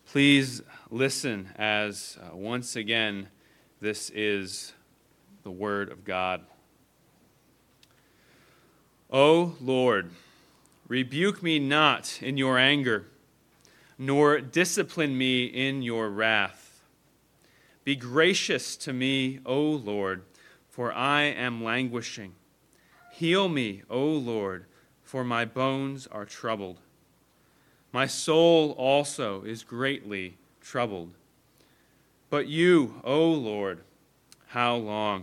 Please listen as once again this is the word of God. O Lord, rebuke me not in your anger, nor discipline me in your wrath. Be gracious to me, O Lord, for I am languishing. Heal me, O Lord, for my bones are troubled. My soul also is greatly troubled. But you, O Lord, how long?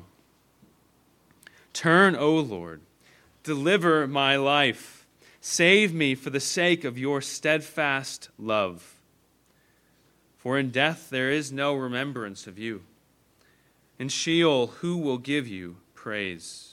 Turn, O Lord, deliver my life. Save me for the sake of your steadfast love. For in death there is no remembrance of you. In Sheol, who will give you praise?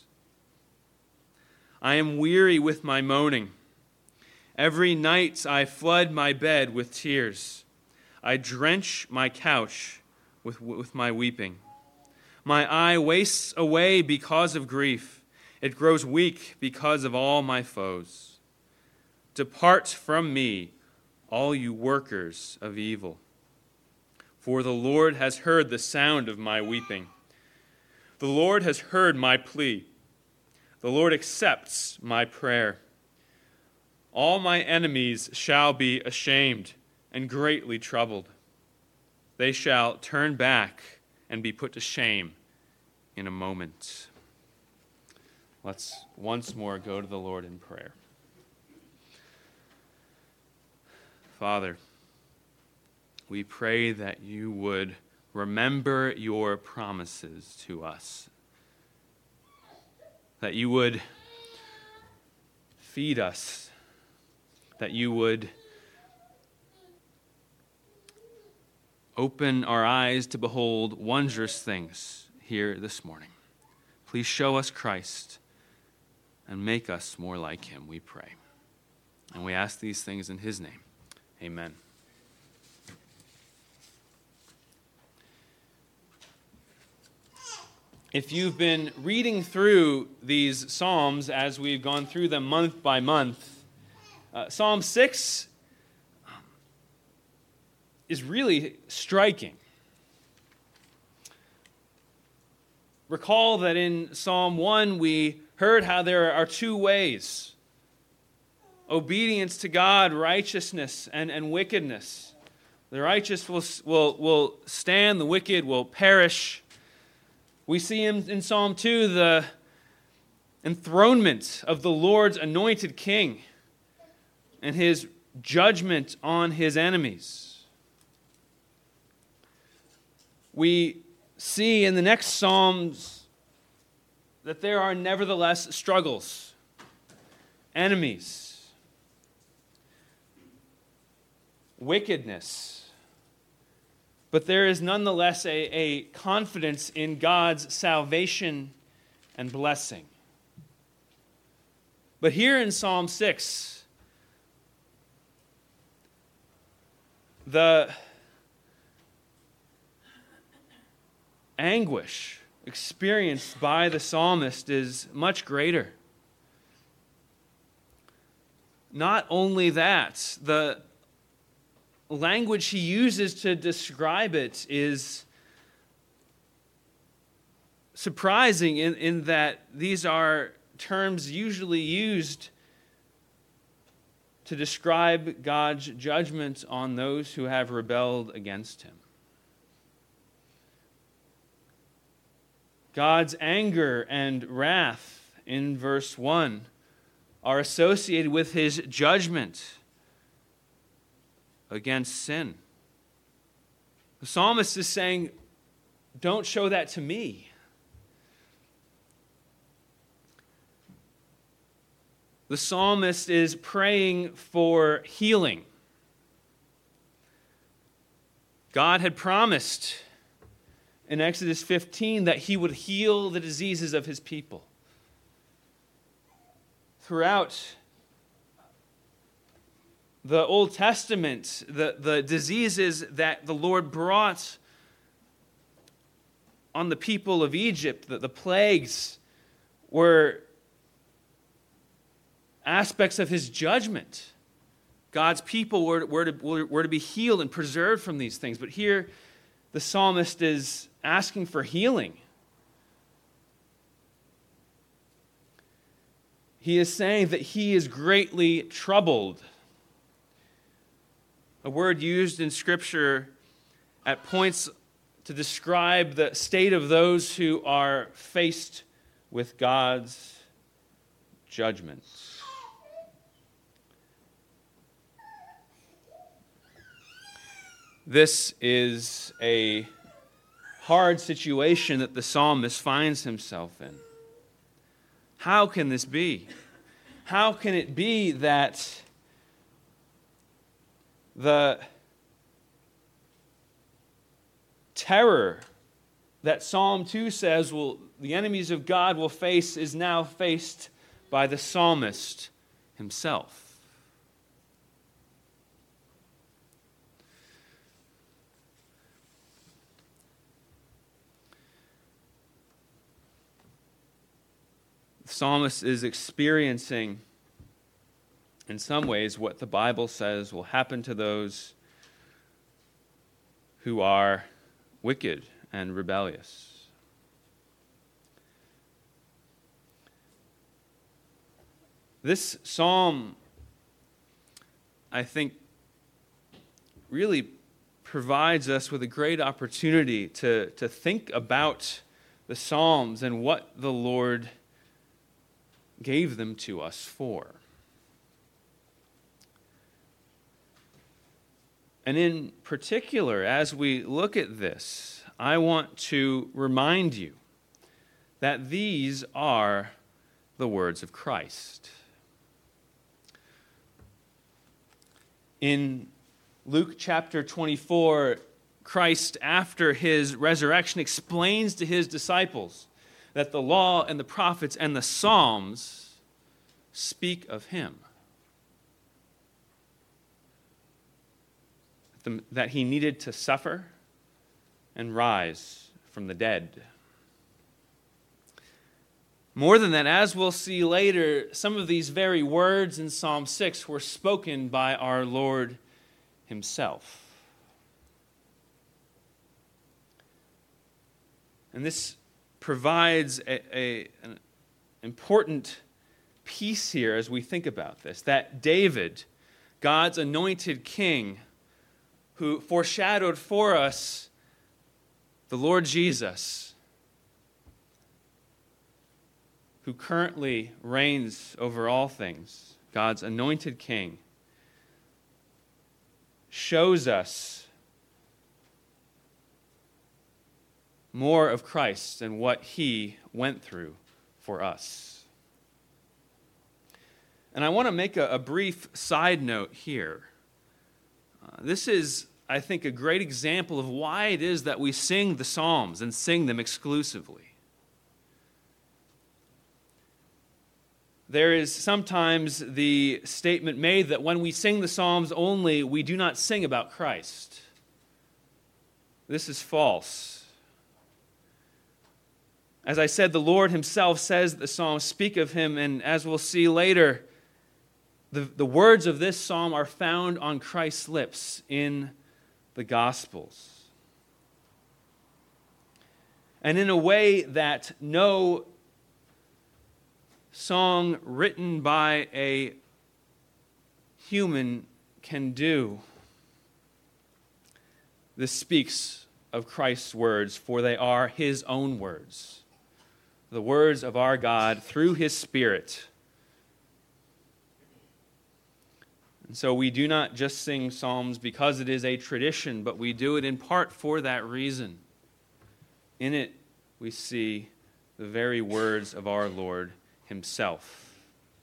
I am weary with my moaning. Every night I flood my bed with tears. I drench my couch with my weeping. My eye wastes away because of grief. It grows weak because of all my foes. Depart from me, all you workers of evil. For the Lord has heard the sound of my weeping. The Lord has heard my plea. The Lord accepts my prayer. All my enemies shall be ashamed and greatly troubled. They shall turn back and be put to shame in a moment. Let's once more go to the Lord in prayer. Father, we pray that you would remember your promises to us, that you would feed us, that you would open our eyes to behold wondrous things here this morning. Please show us Christ and make us more like him, we pray. And we ask these things in his name. Amen. If you've been reading through these Psalms as we've gone through them month by month, Psalm 6 is really striking. Recall that in Psalm 1 we heard how there are two ways: obedience to God, righteousness, and wickedness. The righteous will stand, the wicked will perish. We see in Psalm 2 the enthronement of the Lord's anointed king and his judgment on his enemies. We see in the next Psalms that there are nevertheless struggles, enemies, wickedness. But there is nonetheless a confidence in God's salvation and blessing. But here in Psalm 6, the anguish experienced by the psalmist is much greater. Not only that, the language he uses to describe it is surprising in that these are terms usually used to describe God's judgment on those who have rebelled against him. God's anger and wrath in verse 1 are associated with his judgment against sin. The psalmist is saying, don't show that to me. The psalmist is praying for healing. God had promised in Exodus 15 that he would heal the diseases of his people. Throughout the Old Testament, the diseases that the Lord brought on the people of Egypt, the plagues, were aspects of his judgment. God's people were to be healed and preserved from these things. But here, the psalmist is asking for healing. He is saying that he is greatly troubled. A word used in Scripture at points to describe the state of those who are faced with God's judgments. This is a hard situation that the psalmist finds himself in. How can this be? How can it be that the terror that Psalm 2 says the enemies of God will face is now faced by the psalmist himself? The psalmist is experiencing, in some ways, what the Bible says will happen to those who are wicked and rebellious. This psalm, I think, really provides us with a great opportunity to think about the Psalms and what the Lord gave them to us for. And in particular, as we look at this, I want to remind you that these are the words of Christ. In Luke chapter 24, Christ, after his resurrection, explains to his disciples that the law and the prophets and the Psalms speak of him. That he needed to suffer and rise from the dead. More than that, as we'll see later, some of these very words in Psalm 6 were spoken by our Lord himself. And this provides an important piece here as we think about this, that David, God's anointed king, who foreshadowed for us the Lord Jesus, who currently reigns over all things, God's anointed king, shows us more of Christ and what he went through for us. And I want to make a brief side note here. This is, I think, a great example of why it is that we sing the Psalms and sing them exclusively. There is sometimes the statement made that when we sing the Psalms only, we do not sing about Christ. This is false. As I said, the Lord himself says that the Psalms speak of him, and as we'll see later, the words of this psalm are found on Christ's lips in the Gospels. And in a way that no song written by a human can do, this speaks of Christ's words, for they are his own words. The words of our God through his Spirit. And so we do not just sing psalms because it is a tradition, but we do it in part for that reason. In it, we see the very words of our Lord himself.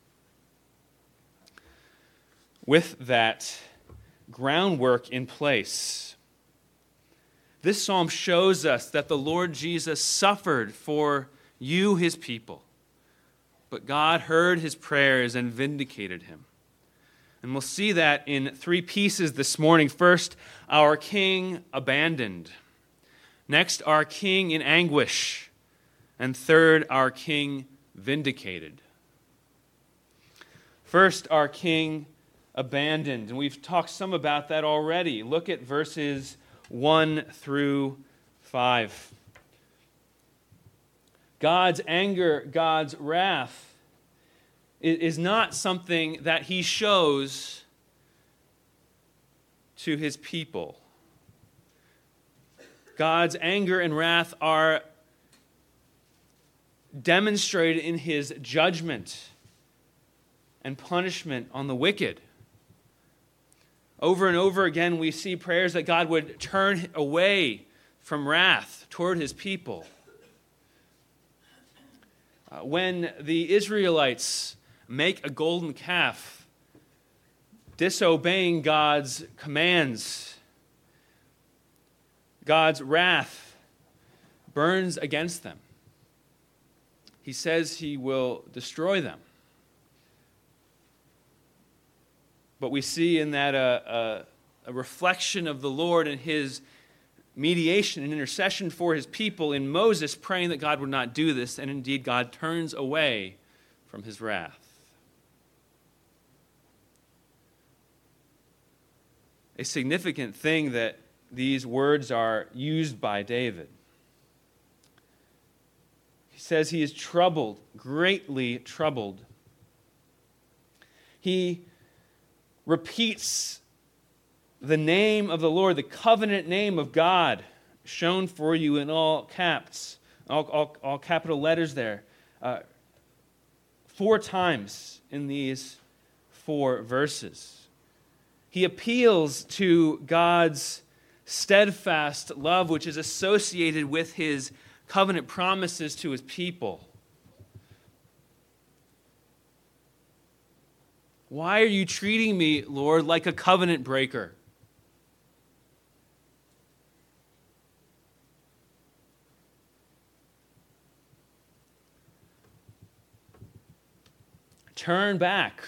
With that groundwork in place, this psalm shows us that the Lord Jesus suffered for you, his people. But God heard his prayers and vindicated him. And we'll see that in three pieces this morning. First, our King abandoned. Next, our King in anguish. And third, our King vindicated. First, our King abandoned. And we've talked some about that already. Look at verses 1 through 5. God's anger, God's wrath is not something that he shows to his people. God's anger and wrath are demonstrated in his judgment and punishment on the wicked. Over and over again, we see prayers that God would turn away from wrath toward his people. When the Israelites make a golden calf, disobeying God's commands, God's wrath burns against them. He says he will destroy them. But we see in that a reflection of the Lord and his mediation and intercession for his people in Moses praying that God would not do this, and indeed God turns away from his wrath. A significant thing that these words are used by David. He says he is troubled, greatly troubled. He repeats the name of the Lord, the covenant name of God, shown for you in all caps, all capital letters there, 4 times in these 4 verses. He appeals to God's steadfast love, which is associated with his covenant promises to his people. Why are you treating me, Lord, like a covenant breaker? Turn back.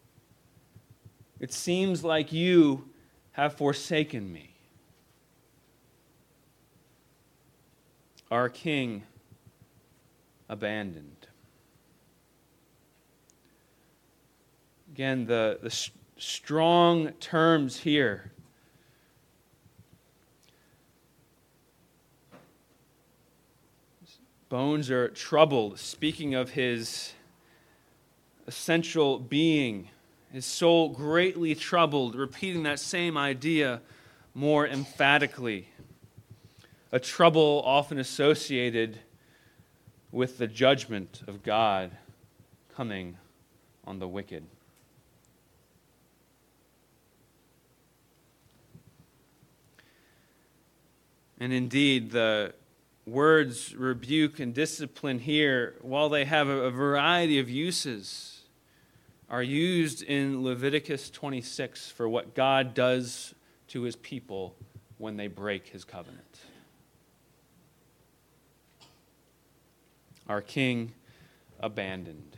It seems like you have forsaken me. Our King abandoned. Again, the strong terms here. Bones are troubled, speaking of his essential being, his soul greatly troubled, repeating that same idea more emphatically. A trouble often associated with the judgment of God coming on the wicked. And indeed, the words rebuke and discipline here, while they have a variety of uses, are used in Leviticus 26 for what God does to his people when they break his covenant. Our King abandoned.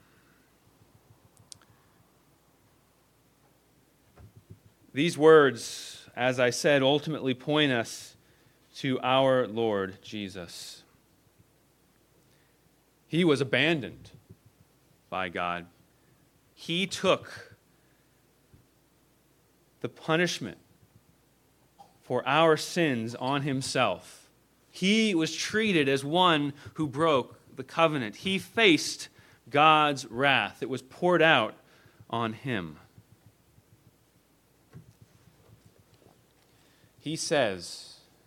These words, as I said, ultimately point us to our Lord Jesus. He was abandoned by God. He took the punishment for our sins on himself. He was treated as one who broke the covenant. He faced God's wrath. It was poured out on him. He says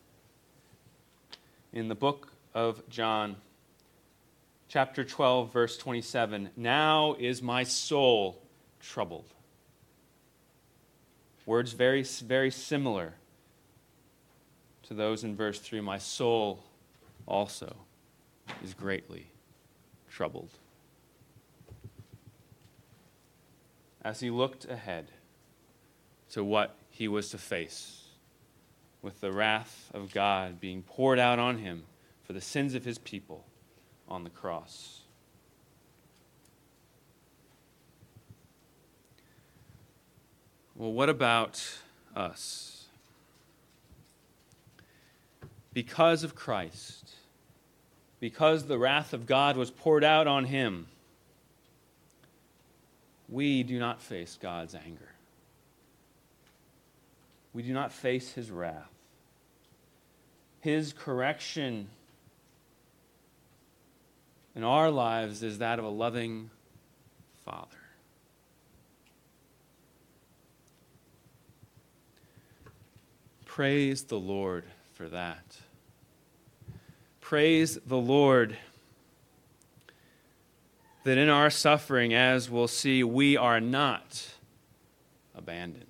in the book of John, chapter 12, verse 27, "Now is my soul troubled." Words very, very similar to those in verse 3. My soul also is greatly troubled. As he looked ahead to what he was to face, with the wrath of God being poured out on him for the sins of his people on the cross. Well, what about us? Because of Christ, because the wrath of God was poured out on him, we do not face God's anger. we do not face his wrath. His correction in our lives is that of a loving Father. Praise the Lord for that. Praise the Lord that in our suffering, as we'll see, we are not abandoned.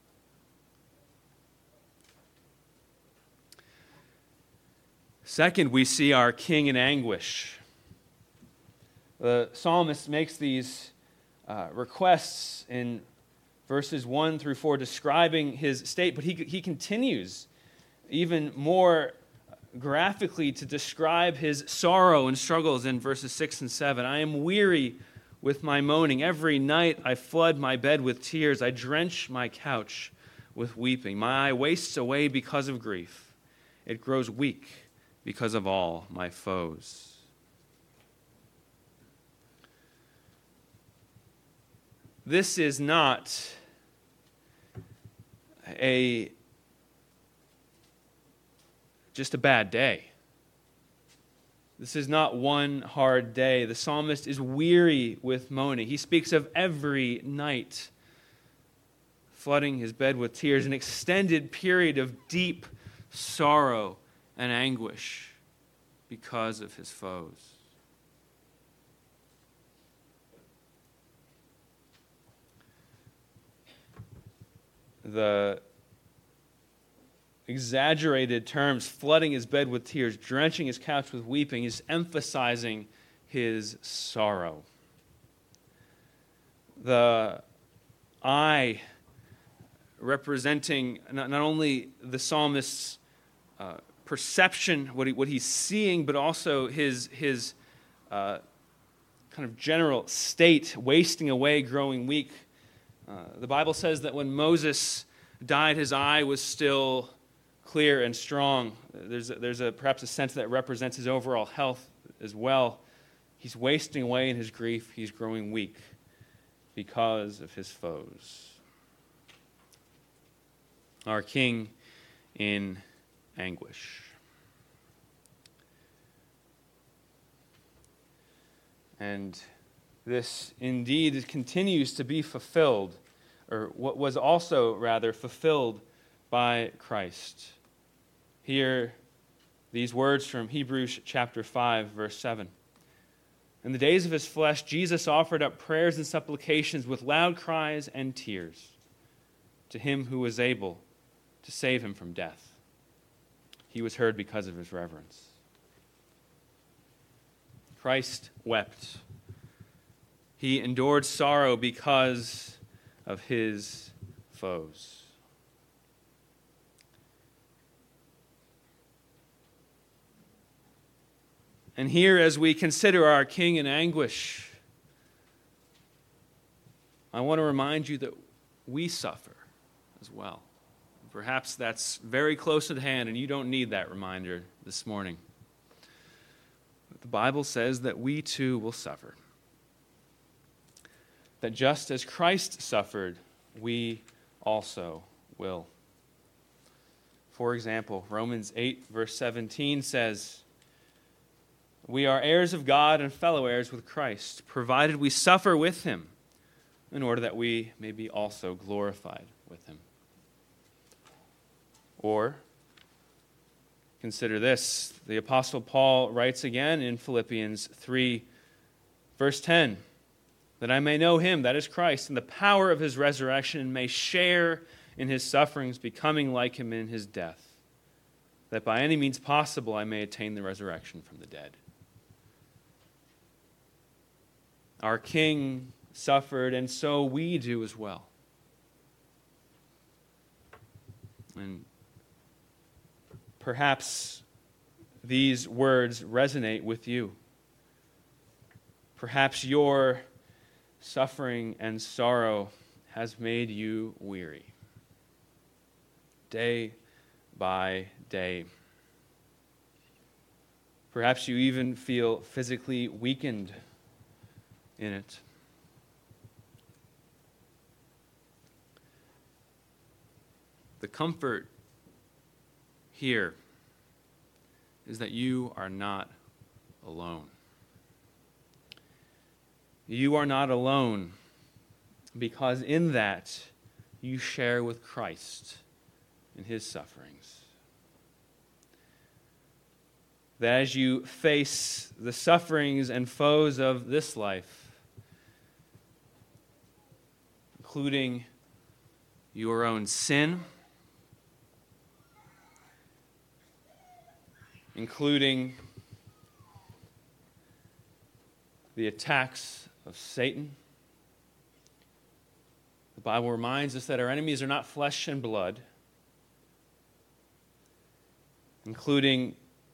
Second, we see our King in anguish. The psalmist makes these requests in verses 1 through 4 describing his state, but he continues even more graphically to describe his sorrow and struggles in verses 6 and 7. I am weary with my moaning. Every night I flood my bed with tears. I drench my couch with weeping. My eye wastes away because of grief. It grows weak because of all my foes. This is not just a bad day. This is not one hard day. The psalmist is weary with moaning. He speaks of every night flooding his bed with tears, an extended period of deep sorrow and anguish because of his foes. The exaggerated terms, flooding his bed with tears, drenching his couch with weeping, is emphasizing his sorrow. The eye representing not only the psalmist's perception, what he's seeing, but also his kind of general state, wasting away, growing weak. The Bible says that when Moses died, his eye was still clear and strong. There's perhaps a sense that represents his overall health as well. He's wasting away in his grief. He's growing weak because of his foes. Our King in anguish. And this indeed continues to be fulfilled, or what was also rather fulfilled by Christ. Hear these words from Hebrews chapter 5, verse 7. In the days of his flesh, Jesus offered up prayers and supplications with loud cries and tears to him who was able to save him from death. He was heard because of his reverence. Christ wept. He endured sorrow because of his foes. And here, as we consider our King in anguish, I want to remind you that we suffer as well. Perhaps that's very close at hand, and you don't need that reminder this morning. But the Bible says that we too will suffer. That just as Christ suffered, we also will. For example, Romans 8, verse 17 says, we are heirs of God and fellow heirs with Christ, provided we suffer with him, in order that we may be also glorified with him. Or, consider this. The Apostle Paul writes again in Philippians 3, verse 10, that I may know him, that is Christ, and the power of his resurrection, and may share in his sufferings, becoming like him in his death, that by any means possible I may attain the resurrection from the dead. Our King suffered, and so we do as well. And perhaps these words resonate with you. Perhaps your suffering and sorrow has made you weary, day by day. Perhaps you even feel physically weakened in it. The comfort here is that you are not alone. You are not alone because in that you share with Christ in his sufferings. That as you face the sufferings and foes of this life, including your own sin, including the attacks of Satan. The Bible reminds us that our enemies are not flesh and blood, including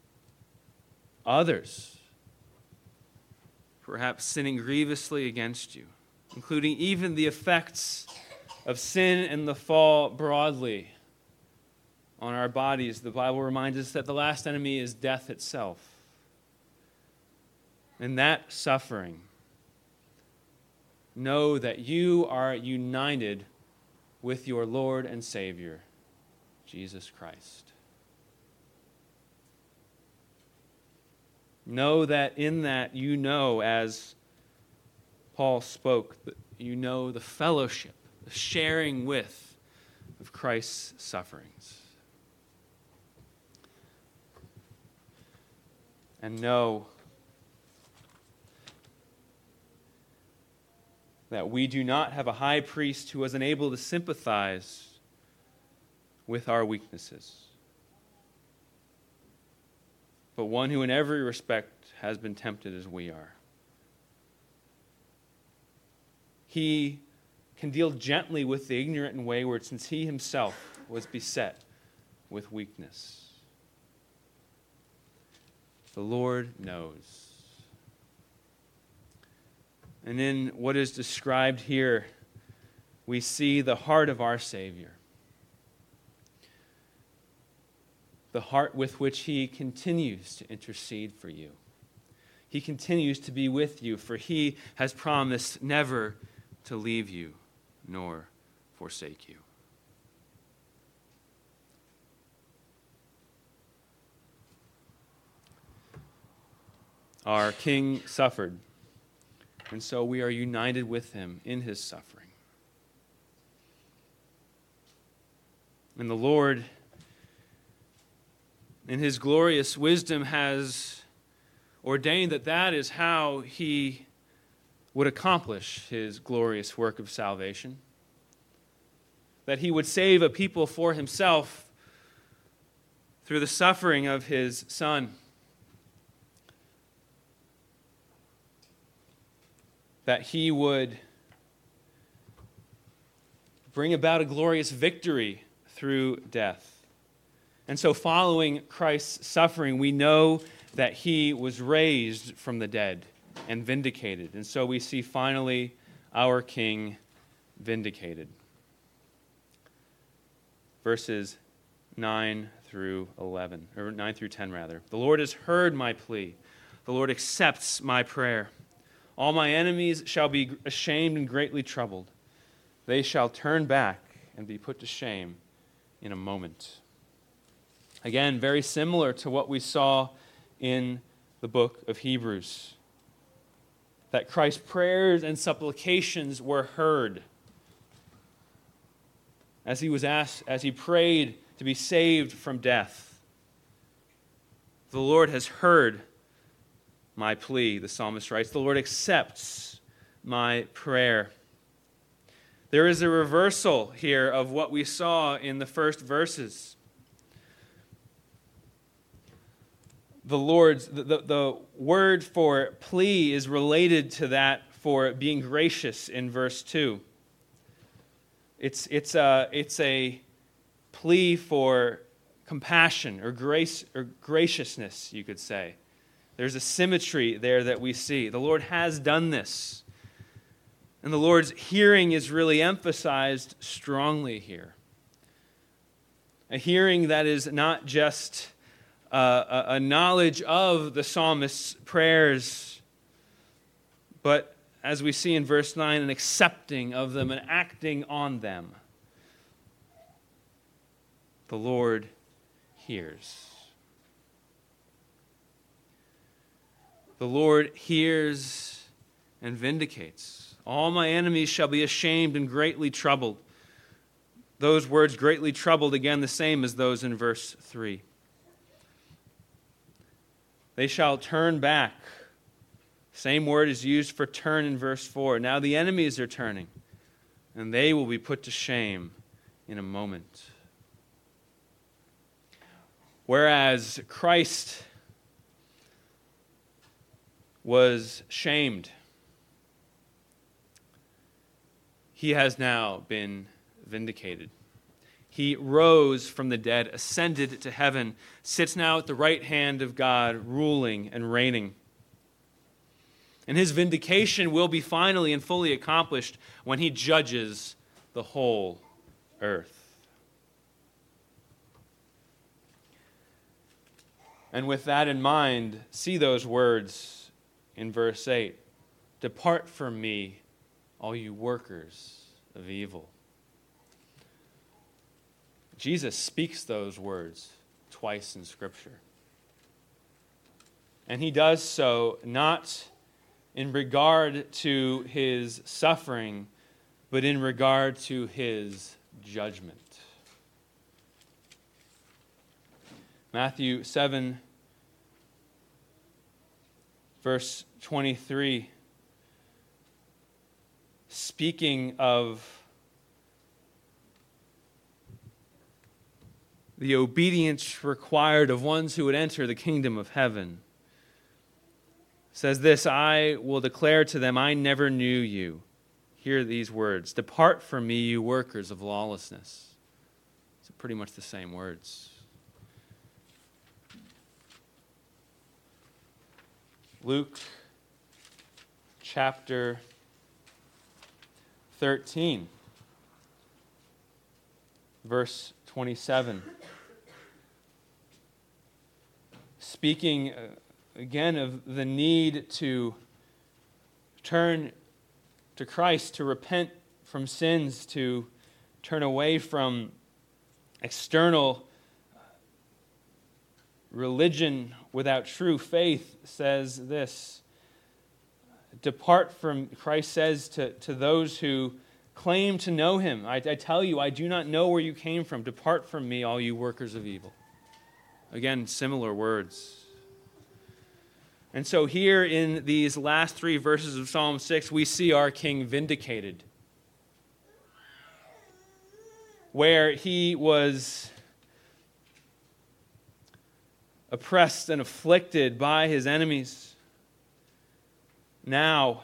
others, perhaps sinning grievously against you, including even the effects of sin and the fall broadly on our bodies. The Bible reminds us that the last enemy is death itself. In that suffering, know that you are united with your Lord and Savior, Jesus Christ. Know that in that you know, as Paul spoke, you know the fellowship, the sharing with of Christ's sufferings. And know that we do not have a high priest who was unable to sympathize with our weaknesses, but one who in every respect has been tempted as we are. He can deal gently with the ignorant and wayward, since he himself was beset with weakness. The Lord knows. And in what is described here, we see the heart of our Savior. The heart with which he continues to intercede for you. He continues to be with you, for he has promised never to leave you nor forsake you. Our King suffered, and so we are united with him in his suffering. And the Lord, in his glorious wisdom, has ordained that that is how he would accomplish his glorious work of salvation. That he would save a people for himself through the suffering of his Son. That he would bring about a glorious victory through death. And so following Christ's suffering, we know that he was raised from the dead and vindicated. And so we see finally our King vindicated. Verses 9 through 11, or 9 through 10 rather. The Lord has heard my plea. The Lord accepts my prayer. All my enemies shall be ashamed and greatly troubled. They shall turn back and be put to shame in a moment. Again, very similar to what we saw in the book of Hebrews. That Christ's prayers and supplications were heard. As he was asked, as he prayed to be saved from death. The Lord has heard my plea, the psalmist writes. The Lord accepts my prayer. There is a reversal here of what we saw in the first verses. The word for plea is related to that for being gracious in verse 2. It's a plea for compassion or grace or graciousness, you could say. There's a symmetry there that we see. The Lord has done this. And the Lord's hearing is really emphasized strongly here. A hearing that is not just a knowledge of the psalmist's prayers, but as we see in verse 9, an accepting of them and acting on them. The Lord hears. The Lord hears and vindicates. All my enemies shall be ashamed and greatly troubled. Those words, greatly troubled, again the same as those in verse 3. They shall turn back. Same word is used for turn in verse 4. Now the enemies are turning, and they will be put to shame in a moment. Whereas Christ was shamed, he has now been vindicated. He rose from the dead, ascended to heaven, sits now at the right hand of God, ruling and reigning. And his vindication will be finally and fully accomplished when he judges the whole earth. And with that in mind, see those words in verse 8. Depart from me, all you workers of evil. Jesus speaks those words twice in Scripture. And he does so not in regard to his suffering, but in regard to his judgment. Matthew 7, verse 23, speaking of the obedience required of ones who would enter the kingdom of heaven, says this, I will declare to them, I never knew you. Hear these words, depart from me, you workers of lawlessness. It's pretty much the same words. Luke chapter 13, verse 27. Speaking again of the need to turn to Christ, to repent from sins, to turn away from external religion without true faith, says this. Depart from, Christ says to those who claim to know him, I tell you, I do not know where you came from. Depart from me, all you workers of evil. Again, similar words. And so here in these last 3 verses of Psalm 6, we see our King vindicated, where he was oppressed and afflicted by his enemies. Now,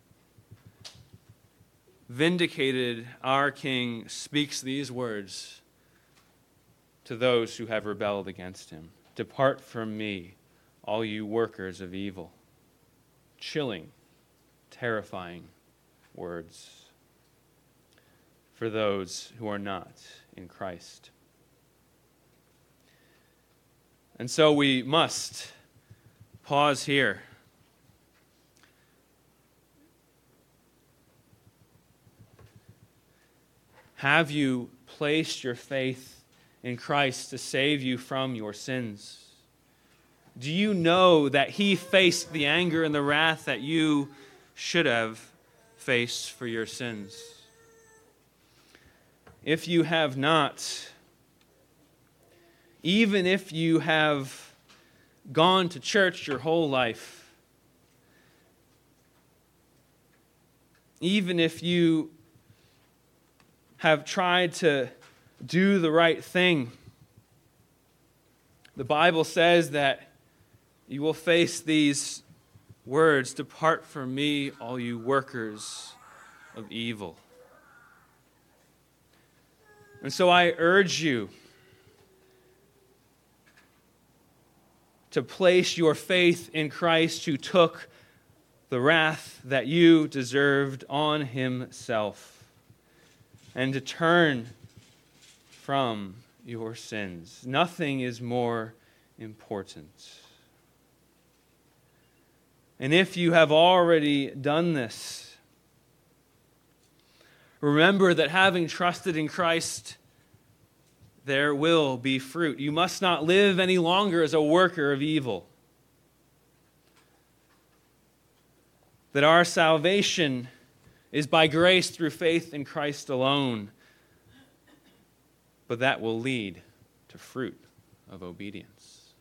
vindicated, our King speaks these words to those who have rebelled against him. Depart from me, all you workers of evil. Chilling, terrifying words for those who are not in Christ. And so we must pause here. Have you placed your faith in Christ to save you from your sins? Do you know that he faced the anger and the wrath that you should have faced for your sins? If you have not, even if you have gone to church your whole life, even if you have tried to do the right thing, the Bible says that you will face these words, depart from me, all you workers of evil. And so I urge you to place your faith in Christ, who took the wrath that you deserved on himself, and to turn from your sins. Nothing is more important. And if you have already done this, remember that having trusted in Christ there will be fruit. You must not live any longer as a worker of evil. That our salvation is by grace through faith in Christ alone. But that will lead to fruit of obedience.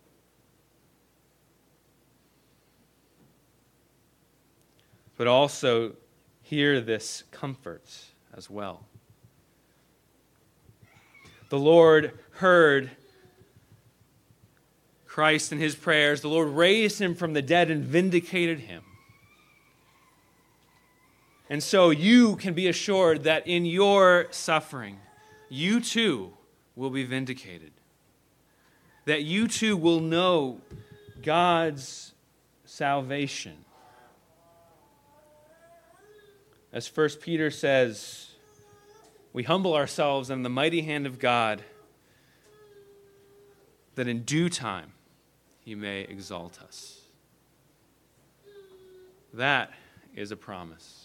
But also hear this comfort as well. The Lord heard Christ in his prayers. The Lord raised him from the dead and vindicated him. And so you can be assured that in your suffering, you too will be vindicated. That you too will know God's salvation. As 1 Peter says, we humble ourselves in the mighty hand of God, that in due time he may exalt us. That is a promise.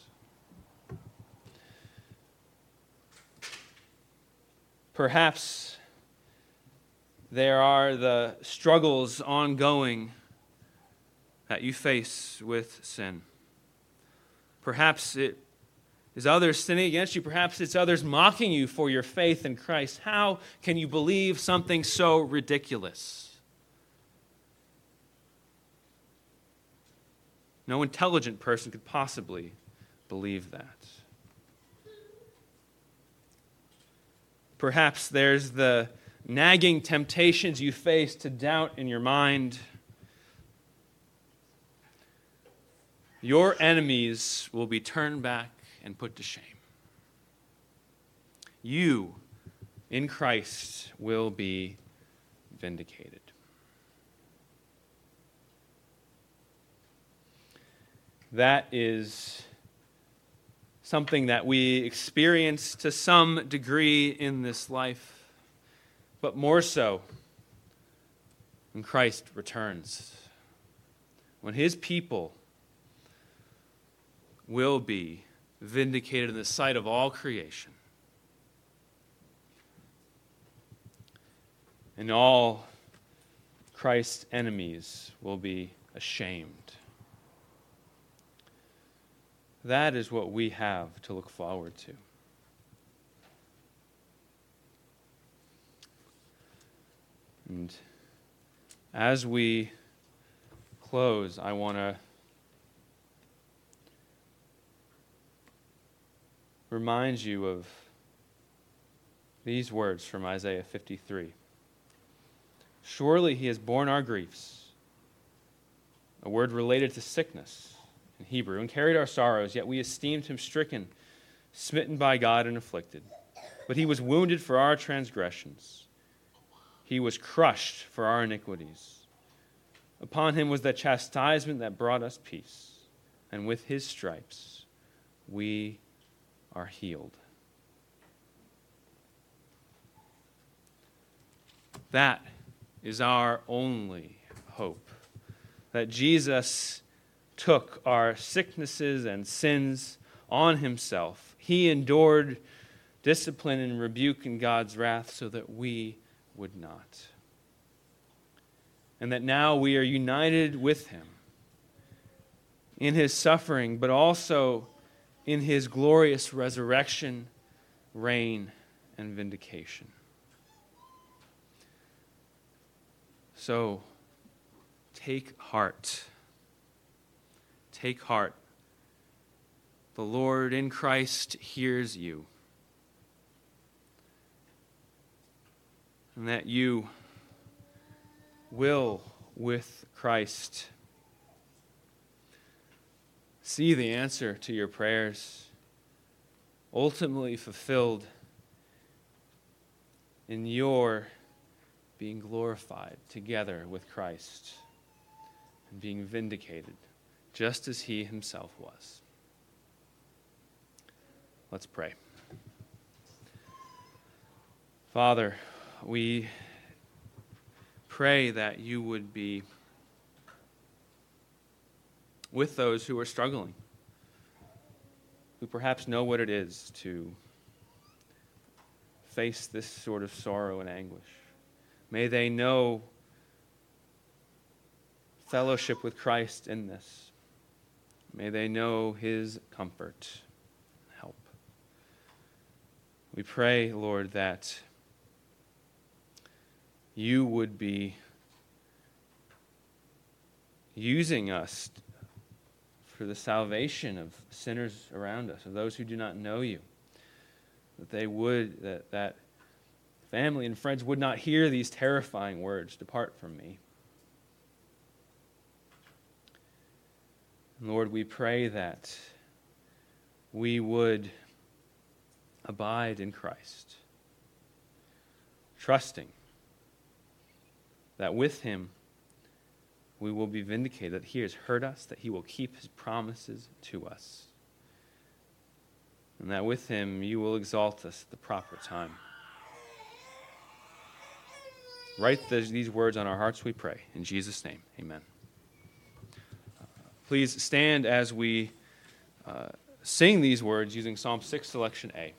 Perhaps there are the struggles ongoing that you face with sin. Perhaps it is others sinning against you. Perhaps it's others mocking you for your faith in Christ. How can you believe something so ridiculous? No intelligent person could possibly believe that. Perhaps there's the nagging temptations you face to doubt in your mind. Your enemies will be turned back and put to shame. You, in Christ, will be vindicated. That is something that we experience to some degree in this life, but more so when Christ returns, when his people will be vindicated in the sight of all creation. And all Christ's enemies will be ashamed. That is what we have to look forward to. And as we close, I want to remind you of these words from Isaiah 53. Surely he has borne our griefs, a word related to sickness in Hebrew, and carried our sorrows, yet we esteemed him stricken, smitten by God, and afflicted. But he was wounded for our transgressions. He was crushed for our iniquities. Upon him was the chastisement that brought us peace, and with his stripes we are healed. That is our only hope, that Jesus took our sicknesses and sins on himself. He endured discipline and rebuke in God's wrath so that we would not. And that now we are united with him in his suffering, but also in his glorious resurrection, reign, and vindication. So, take heart. Take heart. The Lord in Christ hears you. And that you will, with Christ, see the answer to your prayers ultimately fulfilled in your being glorified together with Christ and being vindicated just as he himself was. Let's pray. Father, we pray that you would be with those who are struggling, who perhaps know what it is to face this sort of sorrow and anguish. May they know fellowship with Christ in this. May they know his comfort and help. We pray, Lord, that you would be using us for the salvation of sinners around us, of those who do not know you. That family and friends would not hear these terrifying words, "Depart from me." And Lord, we pray that we would abide in Christ, trusting that with him we will be vindicated, that he has heard us, that he will keep his promises to us, and that with him you will exalt us at the proper time. Write these words on our hearts, we pray. In Jesus' name, amen. Please stand as we sing these words using Psalm 6, selection A.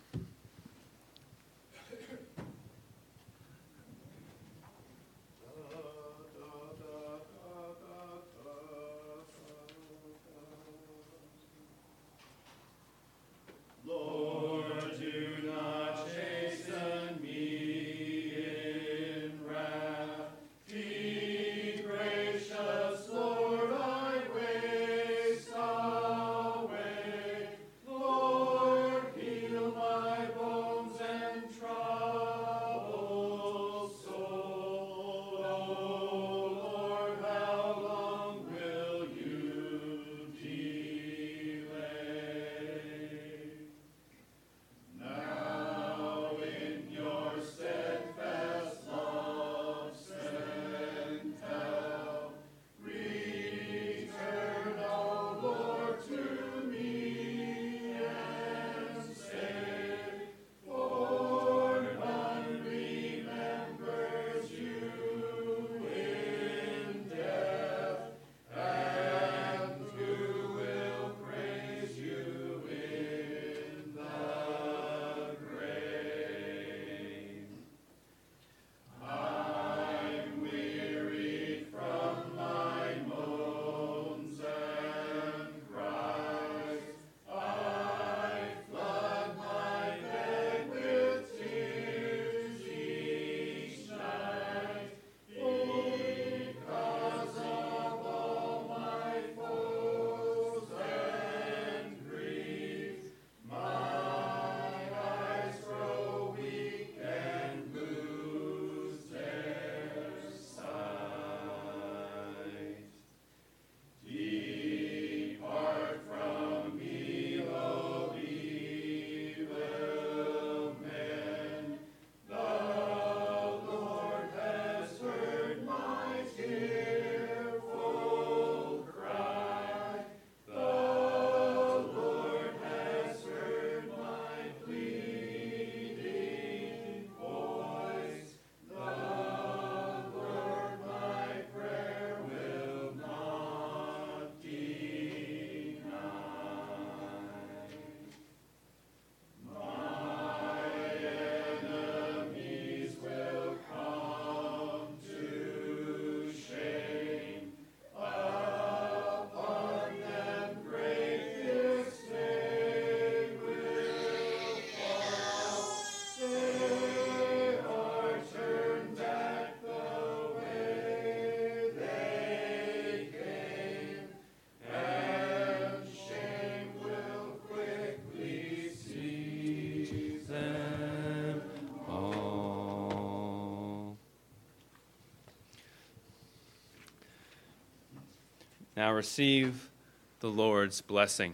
Now receive the Lord's blessing.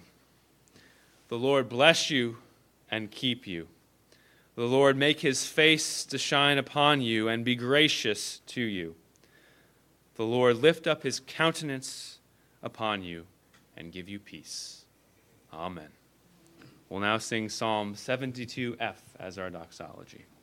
The Lord bless you and keep you. The Lord make his face to shine upon you and be gracious to you. The Lord lift up his countenance upon you and give you peace. Amen. We'll now sing Psalm 72F as our doxology.